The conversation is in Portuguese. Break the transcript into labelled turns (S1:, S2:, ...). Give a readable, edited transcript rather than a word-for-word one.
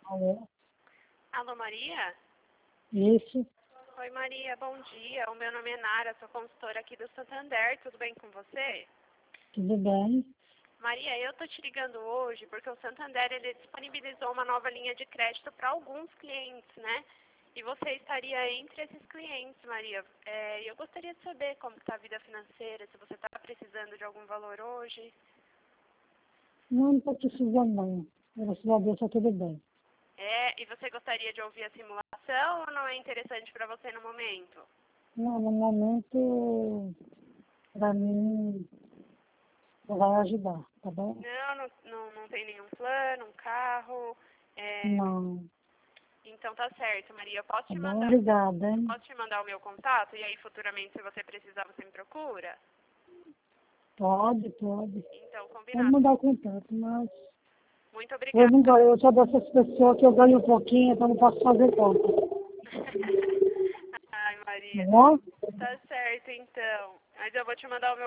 S1: Alô?
S2: Alô, Maria?
S1: Isso,
S2: Oi, Maria, bom dia. O meu nome é Nara, sou consultora aqui do Santander. Tudo bem com você?
S1: tudo bem?
S2: Maria, eu tô te ligando hoje porque o Santander ele disponibilizou uma nova linha de crédito para alguns clientes, né? E você estaria entre esses clientes, Maria. Eu gostaria de saber como está a vida financeira, se você está precisando de algum valor hoje.
S1: Não estou precisando não. Graças a Deus está tudo bem.
S2: E você gostaria de ouvir a simulação ou não é interessante para você no momento?
S1: Não, no momento, para mim, vai ajudar, tá bom?
S2: Não tem nenhum plano, um carro.
S1: Não,
S2: Então tá certo, Maria. Eu posso
S1: tá
S2: te
S1: bom?
S2: mandar,
S1: Obrigada, hein?
S2: posso te mandar o meu contato e aí futuramente, se você precisar, você me procura?
S1: Pode, pode.
S2: Então,
S1: Pode
S2: combinado.
S1: mandar o contato, mas
S2: Muito
S1: eu
S2: obrigada.
S1: não ganho, eu sou dessas pessoas que eu ganho um pouquinho, então não posso fazer conta.
S2: Ai,
S1: Tá
S2: Maria.
S1: bom?
S2: Tá certo, então. Mas eu vou te mandar o meu